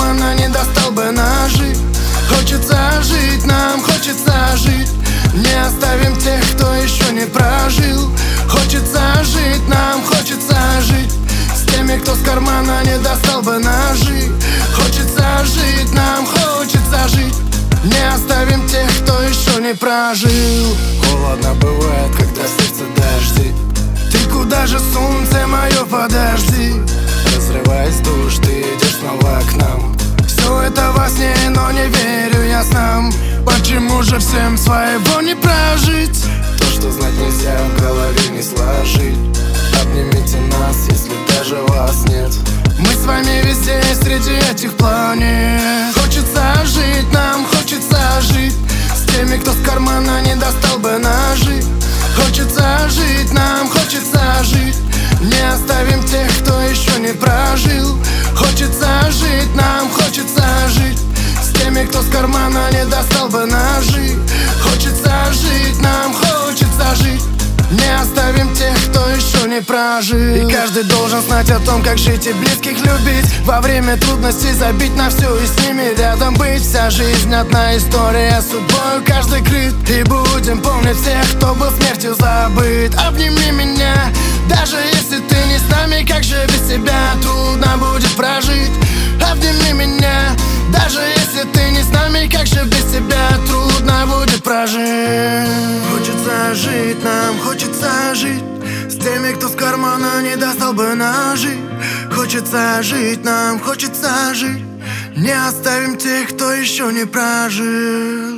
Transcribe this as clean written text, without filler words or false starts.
кармана не достал бы ножи. Хочется жить, нам хочется жить. Не оставим тех, кто еще не прожил. Хочется жить, нам хочется жить. С теми, кто с кармана не достал бы ножи. Хочется жить, нам хочется жить. Не оставим тех, кто еще не прожил. Холодно бывает, когда в сердце дожди. Ты куда же, солнце мое, подожди. Разрываясь душ, ты идешь снова к нам. Все это во сне, но не верю я снам. Почему же всем своего не прожить? То, что знать нельзя, в голове не сложить. Обнимите нас, если даже вас нет. Мы с вами везде, среди этих планет. Хочется жить, нам хочется жить. С теми, кто с кармана не достал бы ножи. Хочется жить, нам хочется жить. Не оставим тех, кто еще не прожил. Хочется жить, нам хочется жить. С теми, кто с кармана не достал бы ножи. Хочется жить, нам хочется жить. Не оставим тех, кто еще не прожил. И каждый должен знать о том, как жить и близких любить. Во время трудностей забить на все и с ними рядом быть. Вся жизнь одна история, судьбою каждый крыт. И будем помнить всех, кто был смертью забыт. Обними меня, даже если ты не с нами. Как же без тебя трудно будет прожить. Обними меня, даже если ты не с нами. Как же без тебя трудно будет прожить. Хочется жить, нам хочется жить. С теми, кто с кармана не достал бы ножи. Хочется жить, нам хочется жить. Не оставим тех, кто еще не прожил.